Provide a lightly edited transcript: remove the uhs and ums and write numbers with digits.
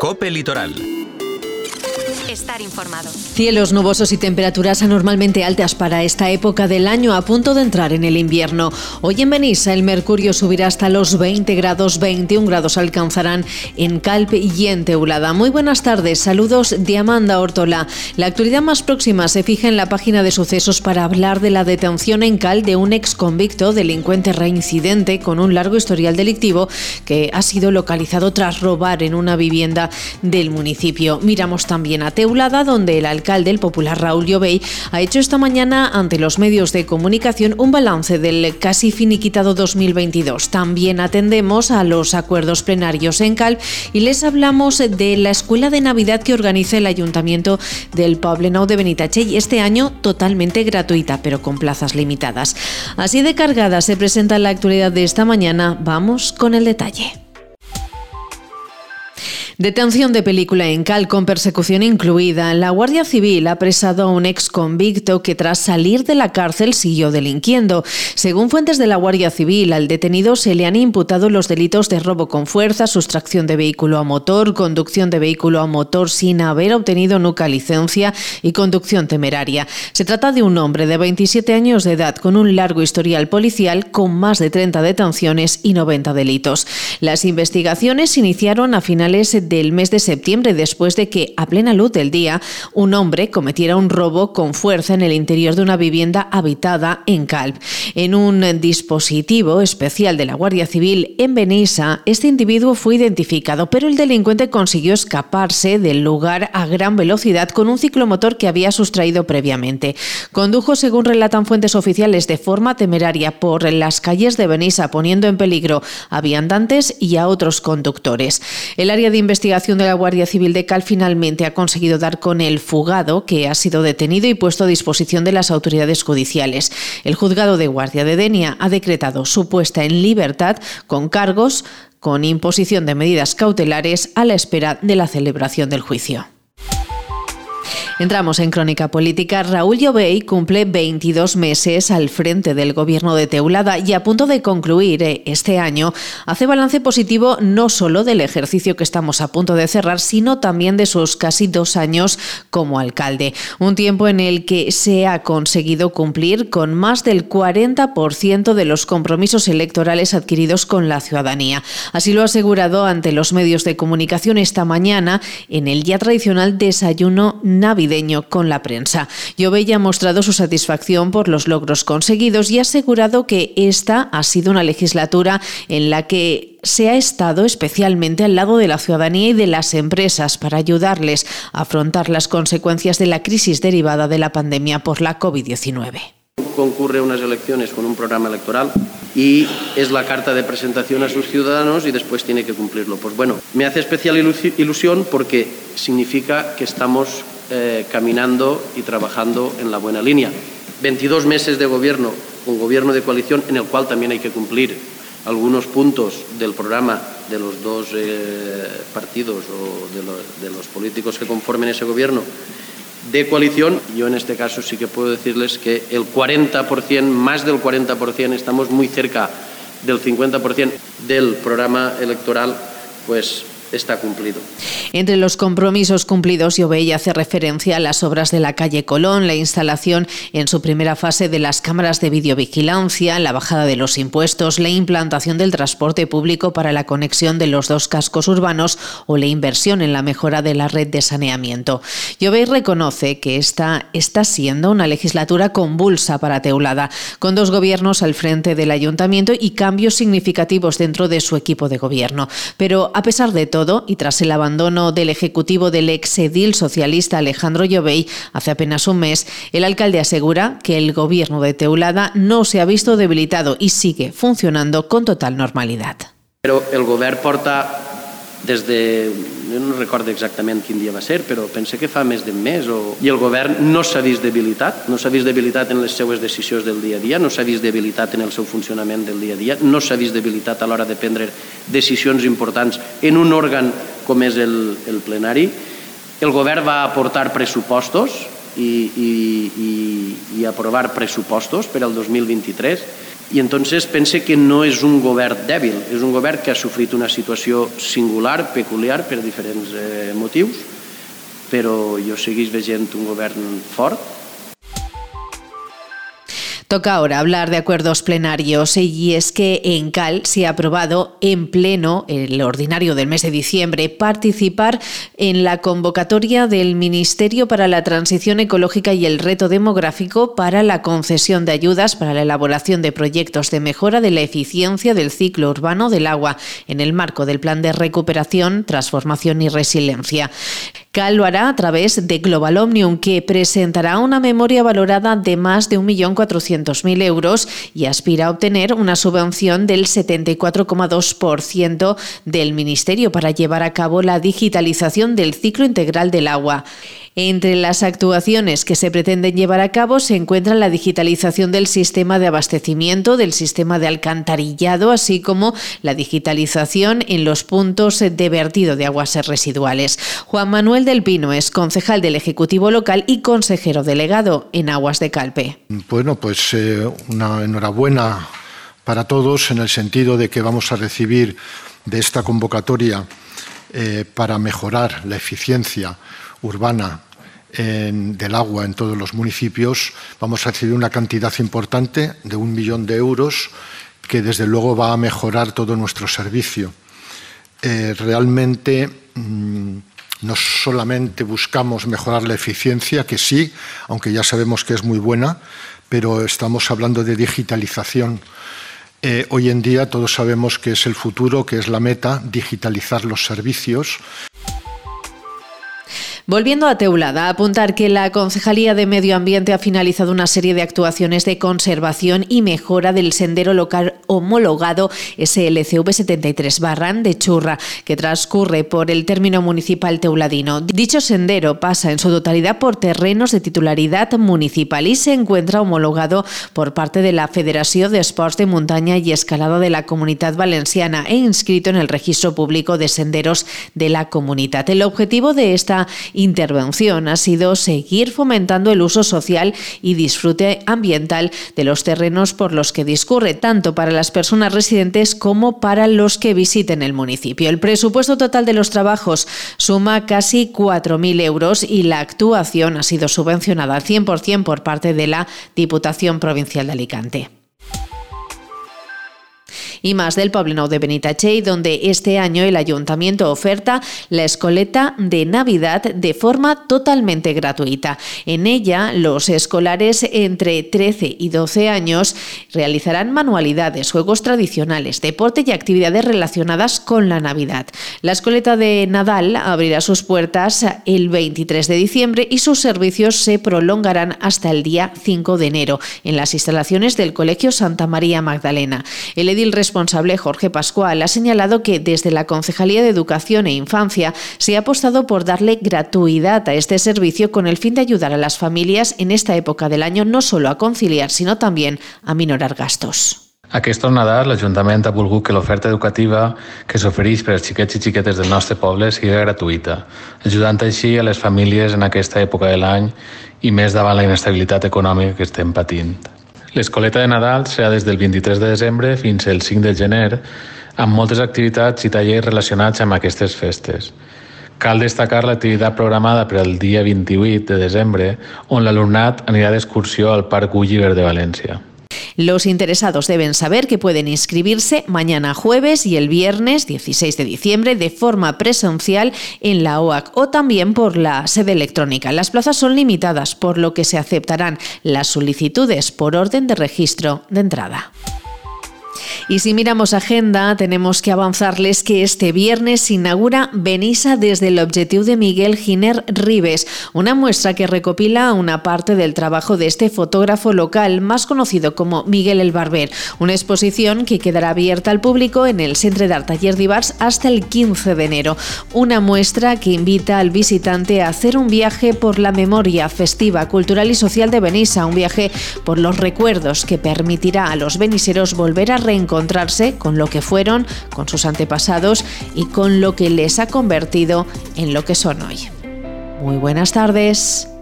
COPE Litoral. Estar informado. Cielos nubosos y temperaturas anormalmente altas para esta época del año, a punto de entrar en el invierno. Hoy en Benissa el mercurio subirá hasta los 20 grados, 21 grados alcanzarán en Calp y en Teulada. Muy buenas tardes, saludos de Amanda Ortola. La actualidad más próxima se fija en la página de sucesos para hablar de la detención en Calp de un exconvicto delincuente reincidente con un largo historial delictivo que ha sido localizado tras robar en una vivienda del municipio. Miramos también a Teulada, donde el alcalde, el popular Raúl Llobell, ha hecho esta mañana ante los medios de comunicación un balance del casi finiquitado 2022. También atendemos a los acuerdos plenarios en Calp y les hablamos de la escuela de Navidad que organiza el Ayuntamiento del Poblenou de Benitatxell, este año totalmente gratuita, pero con plazas limitadas. Así de cargada se presenta la actualidad de esta mañana. Vamos con el detalle. Detención de película en Calp con persecución incluida. La Guardia Civil ha apresado a un exconvicto que tras salir de la cárcel siguió delinquiendo. Según fuentes de la Guardia Civil, al detenido se le han imputado los delitos de robo con fuerza, sustracción de vehículo a motor, conducción de vehículo a motor sin haber obtenido nunca licencia y conducción temeraria. Se trata de un hombre de 27 años de edad con un largo historial policial con más de 30 detenciones y 90 delitos. Las investigaciones se iniciaron a finales del mes de septiembre, después de que, a plena luz del día, un hombre cometiera un robo con fuerza en el interior de una vivienda habitada en Calp. En un dispositivo especial de la Guardia Civil en Benissa, este individuo fue identificado, pero el delincuente consiguió escaparse del lugar a gran velocidad con un ciclomotor que había sustraído previamente. Condujo, según relatan fuentes oficiales, de forma temeraria por las calles de Benissa, poniendo en peligro a viandantes y a otros conductores. El área de investigación de la Guardia Civil de Calp finalmente ha conseguido dar con el fugado, que ha sido detenido y puesto a disposición de las autoridades judiciales. El juzgado de guardia de Denia ha decretado su puesta en libertad con cargos con imposición de medidas cautelares a la espera de la celebración del juicio. Entramos en crónica política. Raúl Llobell cumple 22 meses al frente del gobierno de Teulada y a punto de concluir este año hace balance positivo no solo del ejercicio que estamos a punto de cerrar, sino también de sus casi 2 años como alcalde. Un tiempo en el que se ha conseguido cumplir con más del 40% de los compromisos electorales adquiridos con la ciudadanía. Así lo ha asegurado ante los medios de comunicación esta mañana en el ya tradicional desayuno navideño con la prensa. Llobell ha mostrado su satisfacción por los logros conseguidos y ha asegurado que esta ha sido una legislatura en la que se ha estado especialmente al lado de la ciudadanía y de las empresas para ayudarles a afrontar las consecuencias de la crisis derivada de la pandemia por la COVID-19. Concurre a unas elecciones con un programa electoral y es la carta de presentación a sus ciudadanos y después tiene que cumplirlo. Pues bueno, me hace especial ilusión porque significa que estamos caminando y trabajando en la buena línea. 22 meses de gobierno, un gobierno de coalición en el cual también hay que cumplir algunos puntos del programa de los dos partidos o de los políticos que conformen ese gobierno de coalición. Yo en este caso sí que puedo decirles que el 40%, más del 40%, estamos muy cerca del 50% del programa electoral, pues está cumplido. Entre los compromisos cumplidos, Llobell hace referencia a las obras de la calle Colón, la instalación en su primera fase de las cámaras de videovigilancia, la bajada de los impuestos, la implantación del transporte público para la conexión de los 2 cascos urbanos o la inversión en la mejora de la red de saneamiento. Llobell reconoce que esta está siendo una legislatura convulsa para Teulada, con 2 gobiernos al frente del ayuntamiento y cambios significativos dentro de su equipo de gobierno. Pero a pesar de todo, y tras el abandono del ejecutivo del exedil socialista Alejandro Llobell hace apenas un mes, el alcalde asegura que el gobierno de Teulada no se ha visto debilitado y sigue funcionando con total normalidad. Però el govern porta des de... Jo no recordo exactament quin dia va ser, però pense que fa més d'un mes. I el govern no s'ha vist debilitat, no s'ha vist debilitat en les seues decisions del dia a dia, no s'ha vist debilitat en el seu funcionament del dia a dia, no s'ha vist debilitat a l'hora de prendre decisions importants en un òrgan com és el plenari. El govern va aportar pressupostos i aprovar pressupostos per al 2023 I entonces pense que no és un govern dèbil, és un govern que ha sofrit una situació singular, peculiar, per diferents motius, però jo segueix veient un govern fort. Toca ahora hablar de acuerdos plenarios y es que en Cal se ha aprobado en pleno, el ordinario del mes de diciembre, participar en la convocatoria del Ministerio para la Transición Ecológica y el Reto Demográfico para la concesión de ayudas para la elaboración de proyectos de mejora de la eficiencia del ciclo urbano del agua en el marco del Plan de Recuperación, Transformación y Resiliencia. Cal lo hará a través de Global Omnium, que presentará una memoria valorada de más de 1.400.000 euros y aspira a obtener una subvención del 74,2% del Ministerio para llevar a cabo la digitalización del ciclo integral del agua. Entre las actuaciones que se pretenden llevar a cabo se encuentra la digitalización del sistema de abastecimiento, del sistema de alcantarillado, así como la digitalización en los puntos de vertido de aguas residuales. Juan Manuel del Pino es concejal del Ejecutivo Local y consejero delegado en Aguas de Calpe. Bueno, pues una enhorabuena para todos en el sentido de que vamos a recibir de esta convocatoria para mejorar la eficiencia urbana del agua en todos los municipios. Vamos a recibir una cantidad importante de 1 millón de euros que desde luego va a mejorar todo nuestro servicio. Realmente no solamente buscamos mejorar la eficiencia, que sí, aunque ya sabemos que es muy buena, pero estamos hablando de digitalización. Hoy en día todos sabemos que es el futuro, que es la meta, digitalizar los servicios. Volviendo a Teulada, apuntar que la Concejalía de Medio Ambiente ha finalizado una serie de actuaciones de conservación y mejora del sendero local homologado SLCV 73 Barran de Churra, que transcurre por el término municipal teuladino. Dicho sendero pasa en su totalidad por terrenos de titularidad municipal y se encuentra homologado por parte de la Federación de Esports de Montaña y Escalada de la Comunitat Valenciana e inscrito en el Registro Público de Senderos de la Comunidad. El objetivo de esta intervención ha sido seguir fomentando el uso social y disfrute ambiental de los terrenos por los que discurre, tanto para las personas residentes como para los que visiten el municipio. El presupuesto total de los trabajos suma casi 4.000 euros y la actuación ha sido subvencionada al 100% por parte de la Diputación Provincial de Alicante. Y más del Poblenou de Benitatxell, donde este año el Ayuntamiento oferta la escoleta de Navidad de forma totalmente gratuita. En ella, los escolares entre 13 y 12 años realizarán manualidades, juegos tradicionales, deporte y actividades relacionadas con la Navidad. La escoleta de Nadal abrirá sus puertas el 23 de diciembre y sus servicios se prolongarán hasta el día 5 de enero en las instalaciones del Colegio Santa María Magdalena. El edil responsable Jorge Pascual ha señalado que desde la Concejalía de Educación e Infancia se ha apostado por darle gratuidad a este servicio con el fin de ayudar a las familias en esta época del año no solo a conciliar, sino también a minorar gastos. Aquest Nadal, l'Ajuntament ha volgut que l'oferta educativa que s'ofereix per als xiquets i xiquetes del nostre poble sigui gratuïta, ajudant així a les famílies en aquesta època de l'any i més davant la inestabilitat econòmica que estem patint. L'escoleta de Nadal serà des del 23 de desembre fins al 5 de gener, amb moltes activitats i tallers relacionats amb aquestes festes. Cal destacar l'activitat programada per al dia 28 de desembre, on l'alumnat anirà d'excursió al Parc Gulliver de València. Los interesados deben saber que pueden inscribirse mañana jueves y el viernes 16 de diciembre de forma presencial en la OAC o también por la sede electrónica. Las plazas son limitadas, por lo que se aceptarán las solicitudes por orden de registro de entrada. Y si miramos agenda, tenemos que avanzarles que este viernes se inaugura Benissa desde el Objectiu de Miguel Giner Ribes, una muestra que recopila una parte del trabajo de este fotógrafo local, más conocido como Miguel el Barber, una exposición que quedará abierta al público en el Centre d'Art Taller d'Ivars hasta el 15 de enero. Una muestra que invita al visitante a hacer un viaje por la memoria festiva, cultural y social de Benissa, un viaje por los recuerdos que permitirá a los beniseros volver a reencontrarse con lo que fueron, con sus antepasados y con lo que les ha convertido en lo que son hoy. Muy buenas tardes.